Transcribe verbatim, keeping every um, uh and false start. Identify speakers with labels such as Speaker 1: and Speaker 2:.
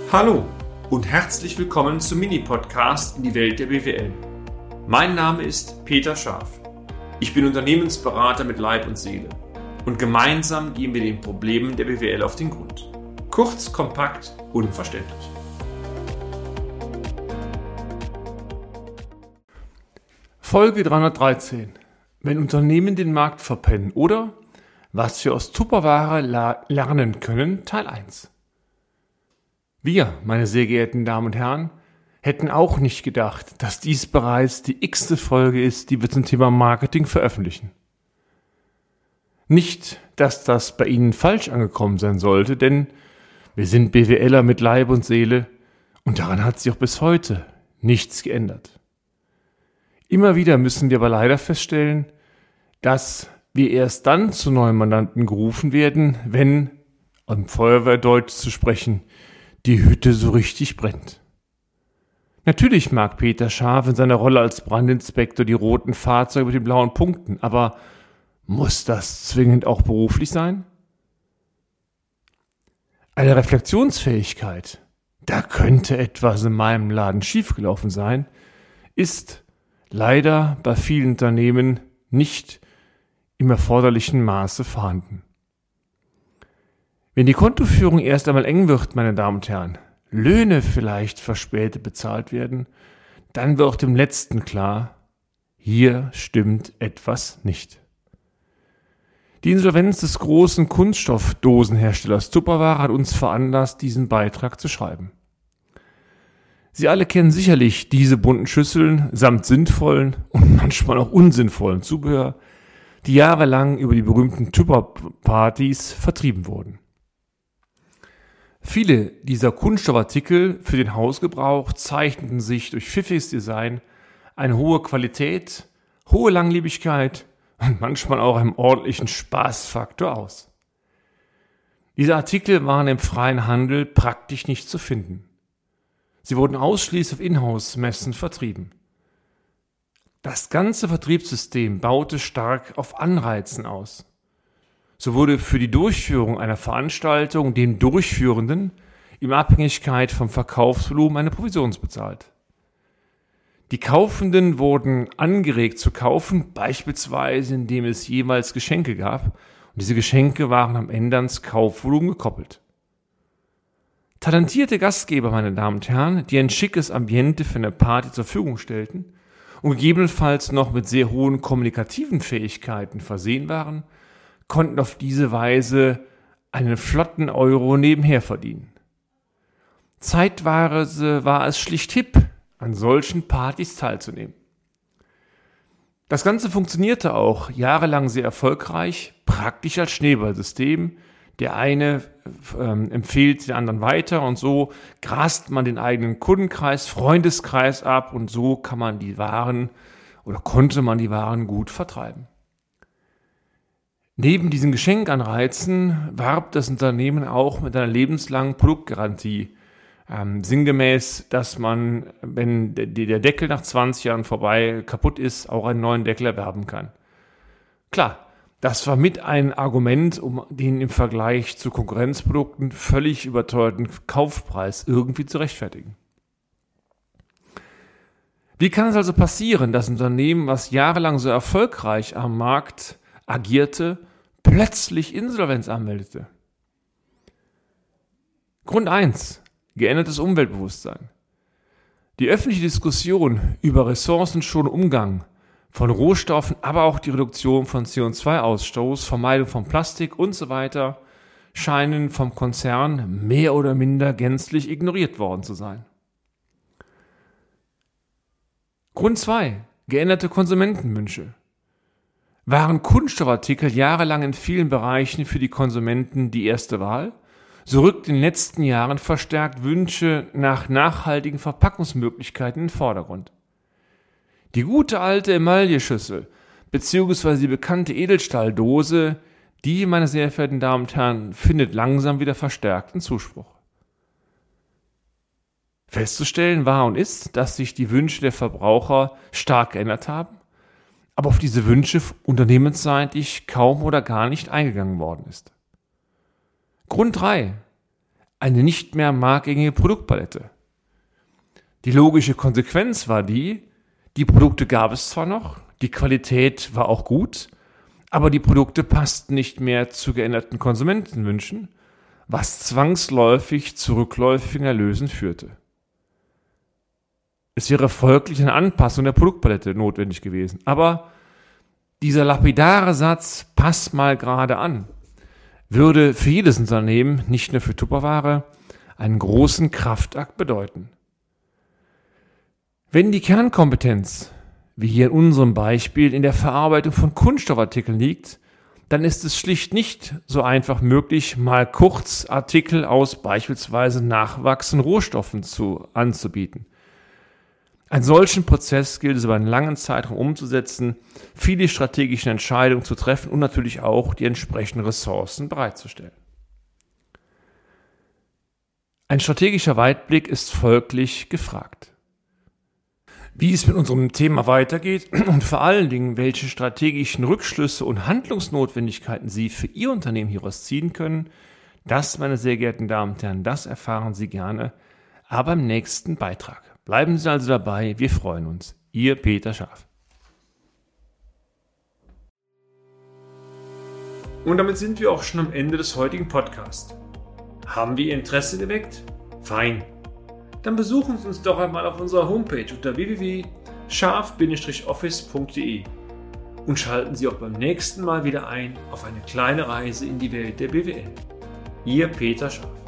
Speaker 1: Hallo und herzlich willkommen zum Mini-Podcast in die Welt der B W L. Mein Name ist Peter Scharf. Ich bin Unternehmensberater mit Leib und Seele und gemeinsam gehen wir den Problemen der B W L auf den Grund. Kurz, kompakt, unverständlich.
Speaker 2: Folge dreihundertdreizehn. Wenn Unternehmen den Markt verpennen oder was wir aus Tupperware la- lernen können, Teil eins. Wir, meine sehr geehrten Damen und Herren, hätten auch nicht gedacht, dass dies bereits die x-te Folge ist, die wir zum Thema Marketing veröffentlichen. Nicht, dass das bei Ihnen falsch angekommen sein sollte, denn wir sind BWLer mit Leib und Seele und daran hat sich auch bis heute nichts geändert. Immer wieder müssen wir aber leider feststellen, dass wir erst dann zu neuen Mandanten gerufen werden, wenn, um Feuerwehrdeutsch zu sprechen, die Hütte so richtig brennt. Natürlich mag Peter Scharf in seiner Rolle als Brandinspektor die roten Fahrzeuge mit den blauen Punkten, aber muss das zwingend auch beruflich sein? Eine Reflexionsfähigkeit, da könnte etwas in meinem Laden schiefgelaufen sein, ist leider bei vielen Unternehmen nicht im erforderlichen Maße vorhanden. Wenn die Kontoführung erst einmal eng wird, meine Damen und Herren, Löhne vielleicht verspätet bezahlt werden, dann wird dem Letzten klar, hier stimmt etwas nicht. Die Insolvenz des großen Kunststoffdosenherstellers Tupperware hat uns veranlasst, diesen Beitrag zu schreiben. Sie alle kennen sicherlich diese bunten Schüsseln samt sinnvollen und manchmal auch unsinnvollen Zubehör, die jahrelang über die berühmten Tupper-Partys vertrieben wurden. Viele dieser Kunststoffartikel für den Hausgebrauch zeichneten sich durch pfiffiges Design, eine hohe Qualität, hohe Langlebigkeit und manchmal auch einen ordentlichen Spaßfaktor aus. Diese Artikel waren im freien Handel praktisch nicht zu finden. Sie wurden ausschließlich auf Inhouse-Messen vertrieben. Das ganze Vertriebssystem baute stark auf Anreizen aus. So wurde für die Durchführung einer Veranstaltung dem Durchführenden in Abhängigkeit vom Verkaufsvolumen eine Provision bezahlt. Die Kaufenden wurden angeregt zu kaufen, beispielsweise indem es jeweils Geschenke gab, und diese Geschenke waren am Ende ans Kaufvolumen gekoppelt. Talentierte Gastgeber, meine Damen und Herren, die ein schickes Ambiente für eine Party zur Verfügung stellten und gegebenenfalls noch mit sehr hohen kommunikativen Fähigkeiten versehen waren, konnten auf diese Weise einen flotten Euro nebenher verdienen. Zeitweise war es schlicht hip, an solchen Partys teilzunehmen. Das Ganze funktionierte auch jahrelang sehr erfolgreich, praktisch als Schneeballsystem. Der eine ähm, empfiehlt den anderen weiter und so grast man den eigenen Kundenkreis, Freundeskreis ab und so kann man die Waren oder konnte man die Waren gut vertreiben. Neben diesen Geschenkanreizen warb das Unternehmen auch mit einer lebenslangen Produktgarantie. Ähm, sinngemäß, dass man, wenn der Deckel nach zwanzig Jahren vorbei kaputt ist, auch einen neuen Deckel erwerben kann. Klar, das war mit ein Argument, um den im Vergleich zu Konkurrenzprodukten völlig überteuerten Kaufpreis irgendwie zu rechtfertigen. Wie kann es also passieren, dass ein Unternehmen, was jahrelang so erfolgreich am Markt agierte, plötzlich Insolvenz anmeldete? Grund eins. Geändertes Umweltbewusstsein. Die öffentliche Diskussion über ressourcenschonenden Umgang von Rohstoffen, aber auch die Reduktion von C O zwei Ausstoß, Vermeidung von Plastik und so weiter scheinen vom Konzern mehr oder minder gänzlich ignoriert worden zu sein. Grund zwei. Geänderte Konsumentenwünsche. Waren Kunststoffartikel jahrelang in vielen Bereichen für die Konsumenten die erste Wahl, so rückt in den letzten Jahren verstärkt Wünsche nach nachhaltigen Verpackungsmöglichkeiten in den Vordergrund. Die gute alte Emailleschüssel beziehungsweise die bekannte Edelstahldose, die, meine sehr verehrten Damen und Herren, findet langsam wieder verstärkten Zuspruch. Festzustellen war und ist, dass sich die Wünsche der Verbraucher stark geändert haben, aber auf diese Wünsche unternehmensseitig kaum oder gar nicht eingegangen worden ist. Grund drei. eine nicht mehr marktgängige Produktpalette. Die logische Konsequenz war die, die Produkte gab es zwar noch, die Qualität war auch gut, aber die Produkte passten nicht mehr zu geänderten Konsumentenwünschen, was zwangsläufig zu rückläufigen Erlösen führte. Es wäre folglich eine Anpassung der Produktpalette notwendig gewesen. Aber dieser lapidare Satz, pass mal gerade an, würde für jedes Unternehmen, nicht nur für Tupperware, einen großen Kraftakt bedeuten. Wenn die Kernkompetenz, wie hier in unserem Beispiel, in der Verarbeitung von Kunststoffartikeln liegt, dann ist es schlicht nicht so einfach möglich, mal kurz Artikel aus beispielsweise nachwachsenden Rohstoffen zu, anzubieten. Einen solchen Prozess gilt es über einen langen Zeitraum umzusetzen, viele strategische Entscheidungen zu treffen und natürlich auch die entsprechenden Ressourcen bereitzustellen. Ein strategischer Weitblick ist folglich gefragt. Wie es mit unserem Thema weitergeht und vor allen Dingen, welche strategischen Rückschlüsse und Handlungsnotwendigkeiten Sie für Ihr Unternehmen hieraus ziehen können, das, meine sehr geehrten Damen und Herren, das erfahren Sie gerne, aber im nächsten Beitrag. Bleiben Sie also dabei, wir freuen uns. Ihr Peter Scharf.
Speaker 1: Und damit sind wir auch schon am Ende des heutigen Podcasts. Haben wir Ihr Interesse geweckt? Fein. Dann besuchen Sie uns doch einmal auf unserer Homepage unter w w w punkt scharf Bindestrich office punkt d e und schalten Sie auch beim nächsten Mal wieder ein auf eine kleine Reise in die Welt der B W L. Ihr Peter Scharf.